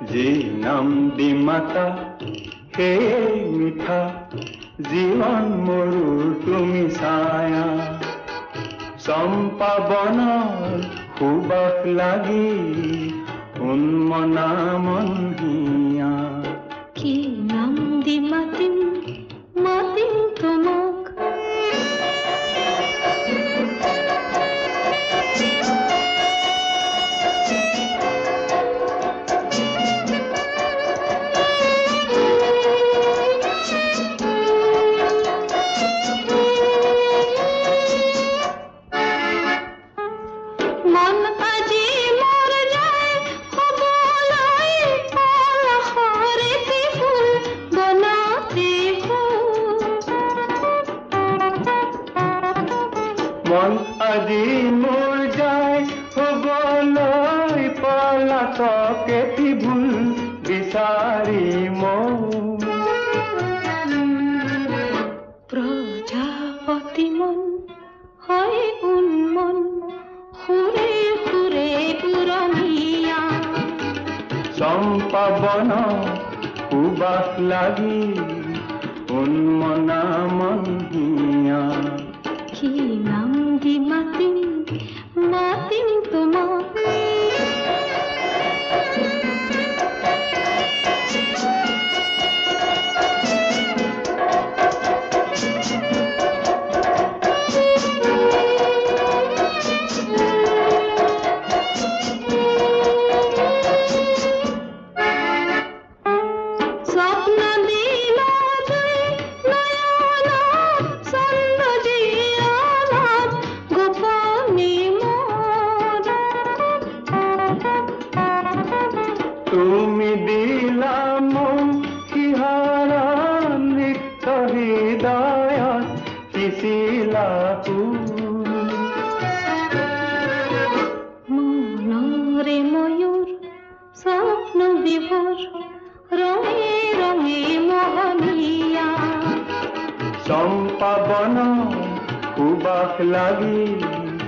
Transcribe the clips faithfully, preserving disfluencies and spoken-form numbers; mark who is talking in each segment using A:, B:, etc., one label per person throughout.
A: যি নাম দি মাতা হে মিঠা জীবন মরুর তুমি ছায়া চম্পা বনৰ সুবাস লাগি উন্মনা মন হিয়া
B: কি নাম দি মাতিম মাতিম তোমাক
A: মন আজি মোৰ যায় হবলৈ পলাতকে ভুল বিচাৰি মোৰ
B: প্রজাপতি মন হয় উন্মন সুরে সুরে পুরনিয়া
A: চম্পা বন সুবাস লাগি উন্মনা মন হিয়া
B: কি নাম দি মাতিম মাতিম তোমাক
A: তুমি দিলা মোক কিহাৰা নিত্য হৃদয়ত সিঁচিলা
B: মনরে ময়ূর স্বপ্ন বিভোর রঙে রঙে মোহনিয়া
A: চম্পা বন সুবাস লাগি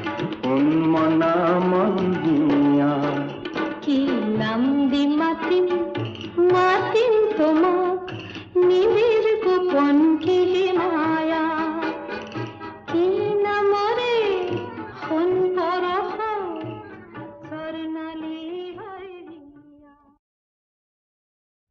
A: উন্মনা মন হিয়া
B: কি নাম দি মাতিম